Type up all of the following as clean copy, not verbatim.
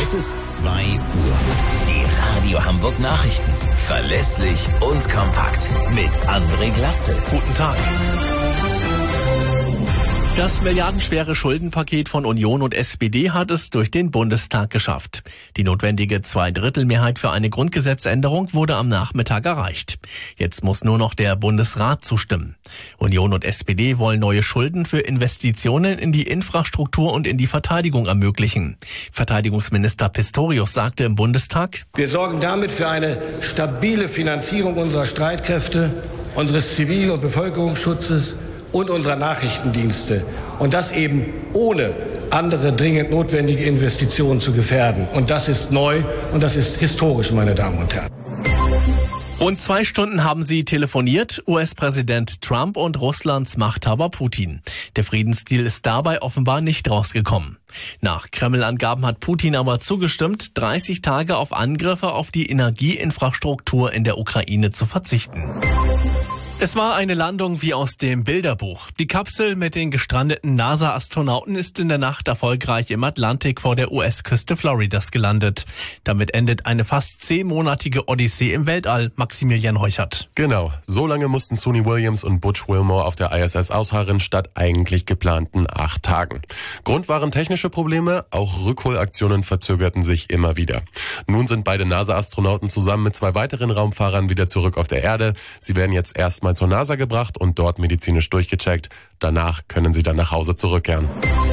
Es ist 2 Uhr. Die Radio Hamburg Nachrichten. Verlässlich und kompakt. Mit André Glatzel. Guten Tag. Das milliardenschwere Schuldenpaket von Union und SPD hat es durch den Bundestag geschafft. Die notwendige 2/3-Mehrheit für eine Grundgesetzänderung wurde am Nachmittag erreicht. Jetzt muss nur noch der Bundesrat zustimmen. Union und SPD wollen neue Schulden für Investitionen in die Infrastruktur und in die Verteidigung ermöglichen. Verteidigungsminister Pistorius sagte im Bundestag: Wir sorgen damit für eine stabile Finanzierung unserer Streitkräfte, unseres Zivil- und Bevölkerungsschutzes und unserer Nachrichtendienste. Und das eben ohne andere dringend notwendige Investitionen zu gefährden. Und das ist neu und das ist historisch, meine Damen und Herren. Rund 2 Stunden haben sie telefoniert, US-Präsident Trump und Russlands Machthaber Putin. Der Friedensdeal ist dabei offenbar nicht rausgekommen. Nach Kreml-Angaben hat Putin aber zugestimmt, 30 Tage auf Angriffe auf die Energieinfrastruktur in der Ukraine zu verzichten. Es war eine Landung wie aus dem Bilderbuch. Die Kapsel mit den gestrandeten NASA-Astronauten ist in der Nacht erfolgreich im Atlantik vor der US-Küste Floridas gelandet. Damit endet eine fast 10-monatige Odyssee im Weltall. Maximilian Heuchert. Genau, so lange mussten Suni Williams und Butch Wilmore auf der ISS ausharren, statt eigentlich geplanten 8 Tagen. Grund waren technische Probleme, auch Rückholaktionen verzögerten sich immer wieder. Nun sind beide NASA-Astronauten zusammen mit 2 weiteren Raumfahrern wieder zurück auf der Erde. Sie werden jetzt erstmal zur NASA gebracht und dort medizinisch durchgecheckt. Danach können sie dann nach Hause zurückkehren.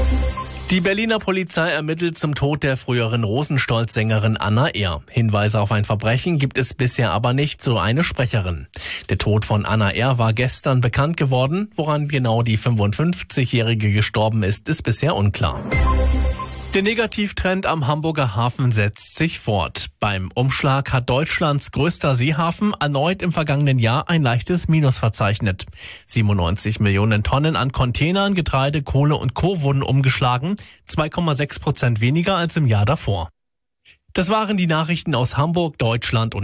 Die Berliner Polizei ermittelt zum Tod der früheren Rosenstolz-Sängerin Anna Ehr. Hinweise auf ein Verbrechen gibt es bisher aber nicht, so eine Sprecherin. Der Tod von Anna Ehr war gestern bekannt geworden. Woran genau die 55-Jährige gestorben ist bisher unklar. Der Negativtrend am Hamburger Hafen setzt sich fort. Beim Umschlag hat Deutschlands größter Seehafen erneut im vergangenen Jahr ein leichtes Minus verzeichnet. 97 Millionen Tonnen an Containern, Getreide, Kohle und Co. wurden umgeschlagen, 2,6% weniger als im Jahr davor. Das waren die Nachrichten aus Hamburg, Deutschland und